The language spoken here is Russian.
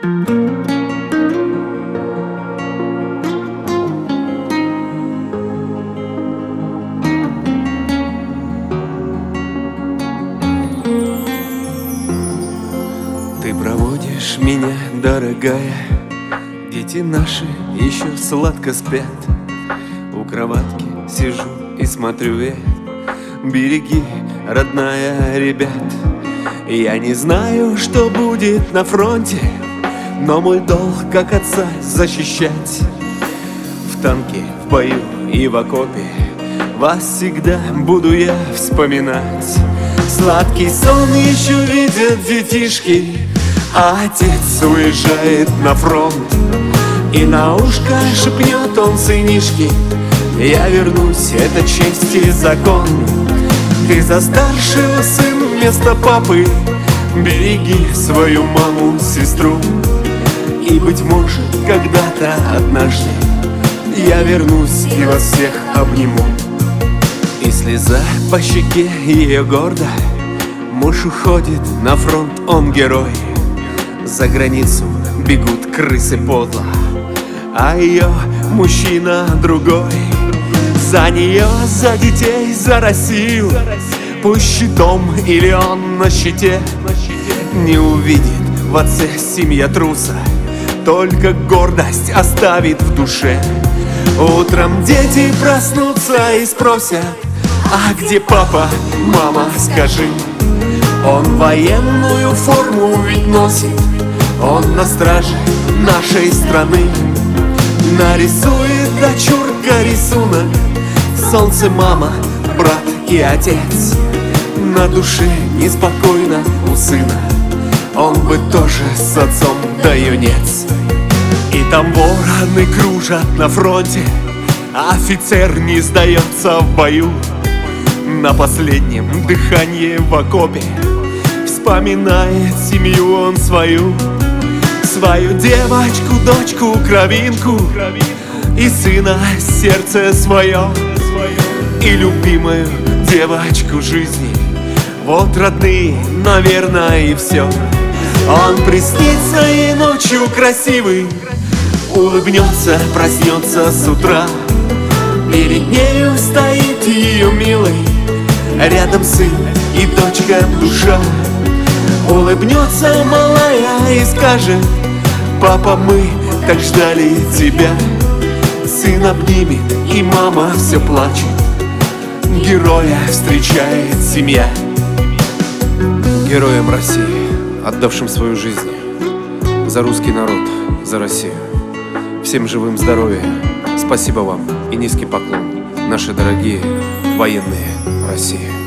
Ты проводишь меня, дорогая, дети наши еще сладко спят. У кроватки сижу и смотрю я. Береги, родная, ребят. Я не знаю, что будет на фронте, но мой долг, как отца, защищать. В танке, в бою и в окопе вас всегда буду я вспоминать. Сладкий сон еще видят детишки, а отец уезжает на фронт. И на ушко шепнет он сынишки: я вернусь, это честь и закон. Ты за старшего, сын, вместо папы. Береги свою маму, сестру. И, быть может, когда-то однажды я вернусь и вас всех обниму. И слеза по щеке ее гордо. Муж уходит на фронт, он герой. За границу бегут крысы подло, а ее мужчина другой. За нее, за детей, за Россию. Пусть щитом или он на щите не увидит в отце семья труса, только гордость оставит в душе. Утром дети проснутся и спросят: а где папа, мама, скажи? Он военную форму ведь носит, он на страже нашей страны. Нарисует дочурка рисунок: солнце, мама, брат и отец. На душе неспокойно у сына, он бы тоже с отцом да юнец. И там вороны кружат на фронте, а офицер не сдается в бою. На последнем дыхании в окопе вспоминает семью он свою. Свою девочку, дочку, кровинку, и сына, сердце свое, и любимую девочку жизни. Вот родные, наверное, и все. Он приснится ей ночью красивый, улыбнется, проснется с утра. Перед нею стоит ее милый, рядом сын и дочка душа. Улыбнется малая и скажет: папа, мы так ждали тебя. Сын обнимет, и мама все плачет. Героя встречает семья. Героям России, отдавшим свою жизнь за русский народ, за Россию. Всем живым здоровья, спасибо вам и низкий поклон, наши дорогие военные России.